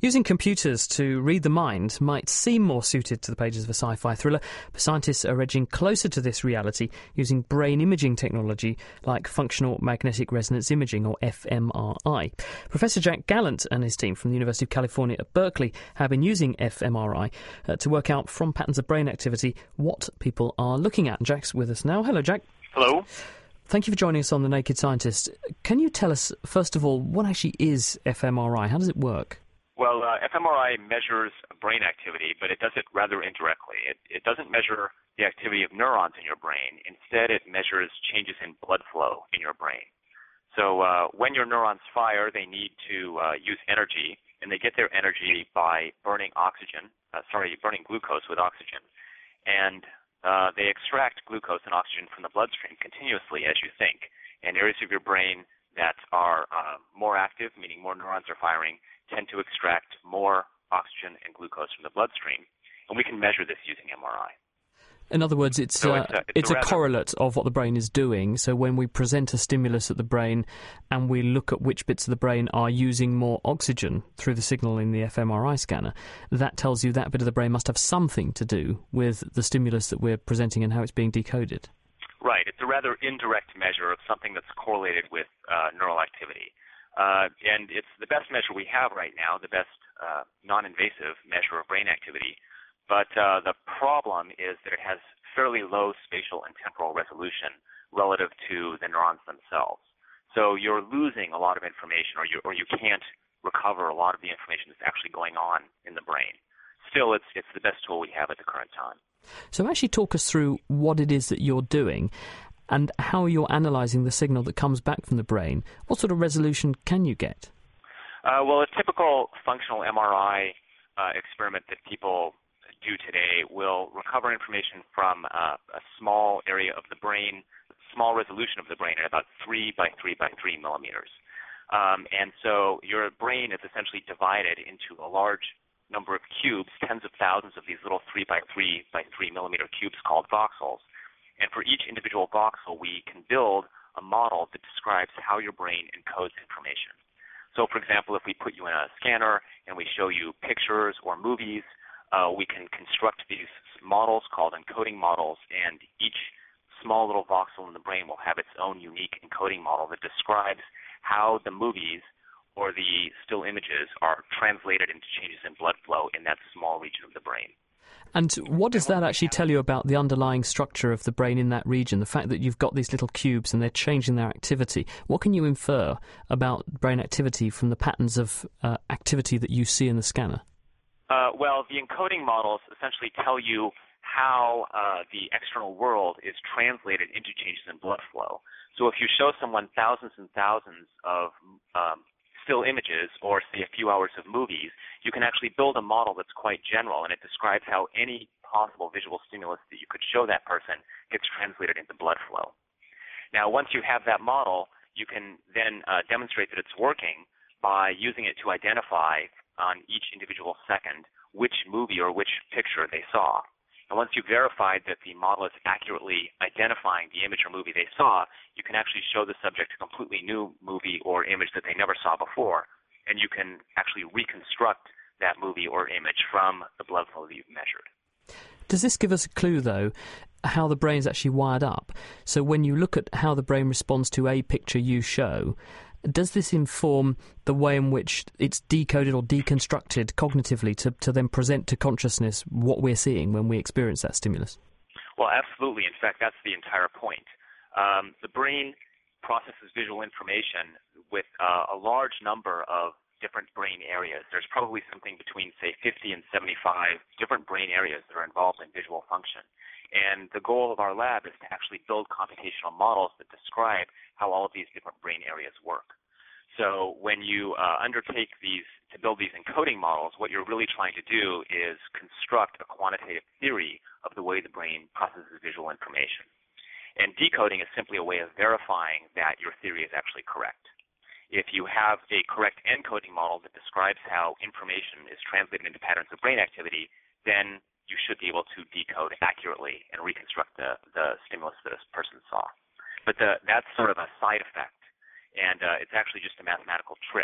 Using computers to read the mind might seem more suited to the pages of a sci-fi thriller, but scientists are edging closer to this reality using brain imaging technology like functional magnetic resonance imaging, or fMRI. Professor Jack Gallant and his team from the University of California at Berkeley have been using fMRI to work out from patterns of brain activity what people are looking at. Jack's with us now. Hello, Jack. Hello. Thank you for joining us on The Naked Scientist. Can you tell us, first of all, what actually is fMRI? How does it work? Well, fMRI measures brain activity, but it does it rather indirectly. It doesn't measure the activity of neurons in your brain. Instead, it measures changes in blood flow in your brain. So when your neurons fire, they need to use energy, and they get their energy by burning glucose with oxygen. And they extract glucose and oxygen from the bloodstream continuously as you think. And areas of your brain that are more active, meaning more neurons are firing, tend to extract more oxygen and glucose from the bloodstream. And we can measure this using MRI. In other words, it's a correlate of what the brain is doing. So when we present a stimulus at the brain and we look at which bits of the brain are using more oxygen through the signal in the fMRI scanner, that tells you that bit of the brain must have something to do with the stimulus that we're presenting and how it's being decoded. Right. It's a rather indirect measure of something that's correlated with neural activity. And it's the best measure we have right now, the best non-invasive measure of brain activity. But the problem is that it has fairly low spatial and temporal resolution relative to the neurons themselves. So you're losing a lot of information, or you can't recover a lot of the information that's actually going on in the brain. Still, it's the best tool we have at the current time. So actually talk us through what it is that you're doing and how you're analysing the signal that comes back from the brain. What sort of resolution can you get? Well, a typical functional MRI experiment that people do today will recover information from a small area of the brain, small resolution of the brain at about 3 by 3 by 3 millimeters. And so your brain is essentially divided into a large number of cubes, tens of thousands of these little 3 by 3 by 3 millimeter cubes called voxels. And for each individual voxel, we can build a model that describes how your brain encodes information. So, for example, if we put you in a scanner and we show you pictures or movies, we can construct these models called encoding models, and each small little voxel in the brain will have its own unique encoding model that describes how the movies or the still images are translated into changes in blood flow in that small region of the brain. And what does that actually tell you about the underlying structure of the brain in that region? The fact that you've got these little cubes and they're changing their activity. What can you infer about brain activity from the patterns of activity that you see in the scanner? Well, the encoding models essentially tell you how the external world is translated into changes in blood flow. So if you show someone thousands and thousands of still images or, say, a few hours of movies, you can actually build a model that's quite general, and it describes how any possible visual stimulus that you could show that person gets translated into blood flow. Now, once you have that model, you can then demonstrate that it's working by using it to identify on each individual second which movie or which picture they saw. And once you've verified that the model is accurately identifying the image or movie they saw, you can actually show the subject a completely new movie or image that they never saw before, and you can actually reconstruct that movie or image from the blood flow that you've measured. Does this give us a clue, though, how the brain's actually wired up? So when you look at how the brain responds to a picture you show, does this inform the way in which it's decoded or deconstructed cognitively to then present to consciousness what we're seeing when we experience that stimulus? Well, absolutely. In fact, that's the entire point. The brain processes visual information with a large number of different brain areas. There's probably something between, say, 50 and 75 different brain areas that are involved in visual function. And the goal of our lab is to actually build computational models that describe how all of these different brain areas work. So when you undertake to build these encoding models, what you're really trying to do is construct a quantitative theory of the way the brain processes visual information. And decoding is simply a way of verifying that your theory is actually correct. If you have a correct encoding model that describes how information is translated into patterns of brain activity, then you should be able to decode accurately and reconstruct the stimulus that a person saw. But that's sort of a side effect, and it's actually just a mathematical trick.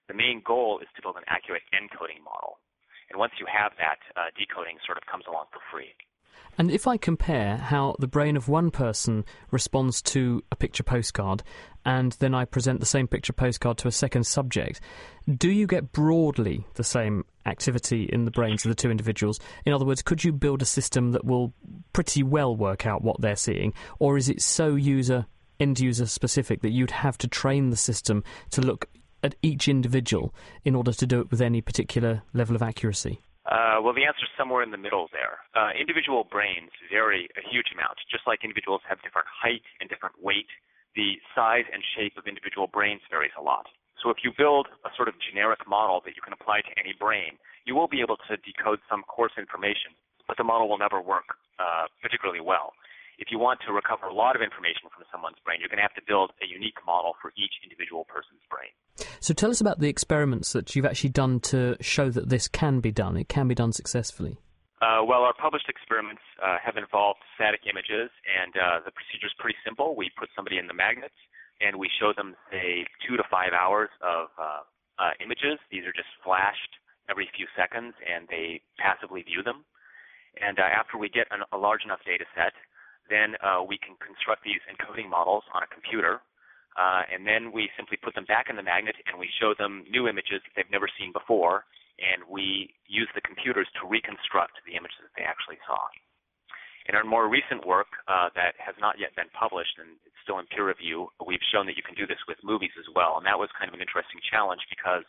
the main goal is to build an accurate encoding model. And once you have that, decoding sort of comes along for free. And if I compare how the brain of one person responds to a picture postcard and then I present the same picture postcard to a second subject, do you get broadly the same activity in the brains of the two individuals? In other words, could you build a system that will pretty well work out what they're seeing, or is it so end-user specific that you'd have to train the system to look at each individual in order to do it with any particular level of accuracy? Well, the answer is somewhere in the middle there. Individual brains vary a huge amount. Just like individuals have different height and different weight, the size and shape of individual brains varies a lot. So if you build a sort of generic model that you can apply to any brain, you will be able to decode some coarse information, but the model will never work particularly well. If you want to recover a lot of information from someone's brain, you're going to have to build a unique model for each individual person's brain. So tell us about the experiments that you've actually done to show that this can be done. It can be done successfully. Well, our published experiments have involved static images, and the procedure is pretty simple. We put somebody in the magnet, and we show them, say, 2 to 5 hours of images. These are just flashed every few seconds, and they passively view them. And after we get a large enough data set, then we can construct these encoding models on a computer, and then we simply put them back in the magnet and we show them new images that they've never seen before, and we use the computers to reconstruct the images that they actually saw. In our more recent work that has not yet been published, and it's still in peer review, we've shown that you can do this with movies as well, and that was kind of an interesting challenge because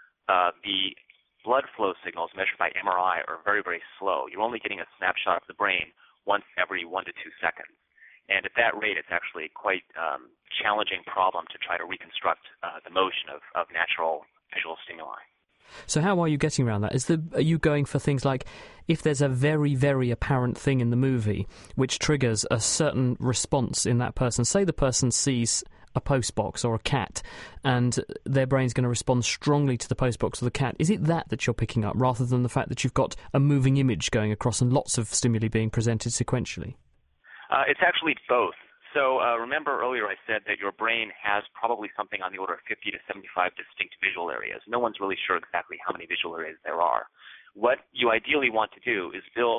the blood flow signals measured by MRI are very, very slow. You're only getting a snapshot of the brain once every 1 to 2 seconds. And at that rate, it's actually quite challenging problem to try to reconstruct the motion of natural visual stimuli. So how are you getting around that? Are you going for things like, if there's a very, very apparent thing in the movie which triggers a certain response in that person, say the person sees a postbox or a cat, and their brain's going to respond strongly to the postbox or the cat, is it that you're picking up, rather than the fact that you've got a moving image going across and lots of stimuli being presented sequentially? It's actually both. So remember earlier I said that your brain has probably something on the order of 50 to 75 distinct visual areas. No one's really sure exactly how many visual areas there are. What you ideally want to do is build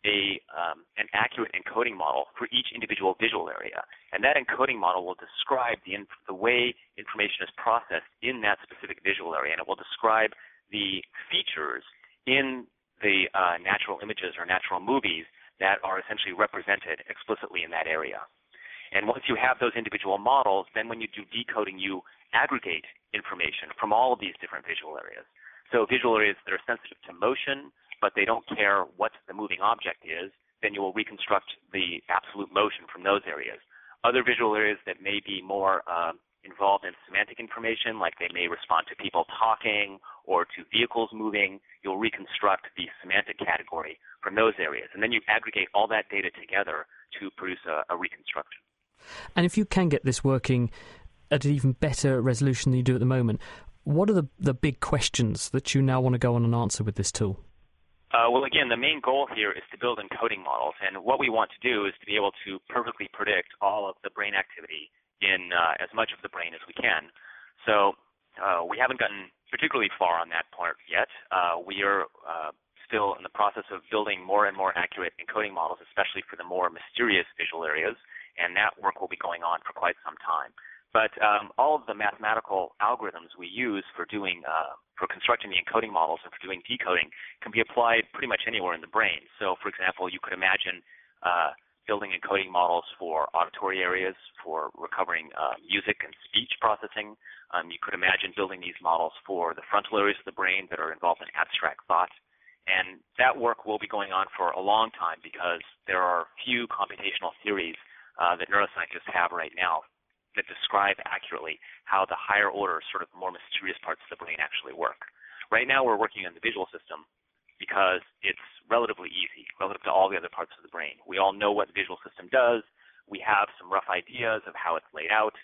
an accurate encoding model for each individual visual area. And that encoding model will describe the way information is processed in that specific visual area, and it will describe the features in the natural images or natural movies that are essentially represented explicitly in that area. And once you have those individual models, then when you do decoding, you aggregate information from all of these different visual areas. So visual areas that are sensitive to motion, but they don't care what the moving object is, then you will reconstruct the absolute motion from those areas. Other visual areas that may be more involved in semantic information, like they may respond to people talking or to vehicles moving, you'll reconstruct the semantic category from those areas. And then you aggregate all that data together to produce a reconstruction. And if you can get this working at an even better resolution than you do at the moment, what are the big questions that you now want to go on and answer with this tool? Well, again, the main goal here is to build encoding models, and what we want to do is to be able to perfectly predict all of the brain activity in as much of the brain as we can. So we haven't gotten particularly far on that part yet. We are still in the process of building more and more accurate encoding models, especially for the more mysterious visual areas, and that work will be going on for quite some time. But all of the mathematical algorithms we use for constructing the encoding models and for doing decoding can be applied pretty much anywhere in the brain. So, for example, you could imagine building encoding models for auditory areas, for recovering music and speech processing. You could imagine building these models for the frontal areas of the brain that are involved in abstract thought. And that work will be going on for a long time because there are few computational theories that neuroscientists have right now that describe accurately how the higher order, sort of more mysterious parts of the brain actually work. Right now we're working on the visual system because it's relatively easy relative to all the other parts of the brain. We all know what the visual system does. We have some rough ideas of how it's laid out,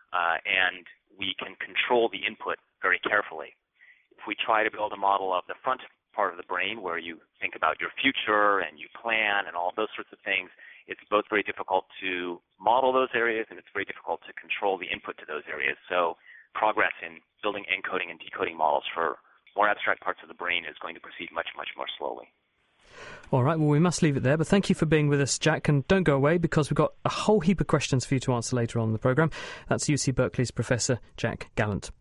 and we can control the input very carefully. If we try to build a model of the front part of the brain where you think about your future and you plan and all those sorts of things, it's both very difficult to model those areas and it's very difficult to control the input to those areas. So progress in building encoding and decoding models for more abstract parts of the brain is going to proceed much, much more slowly. All right, well, we must leave it there, but thank you for being with us, Jack, and don't go away because we've got a whole heap of questions for you to answer later on in the programme. That's UC Berkeley's Professor Jack Gallant.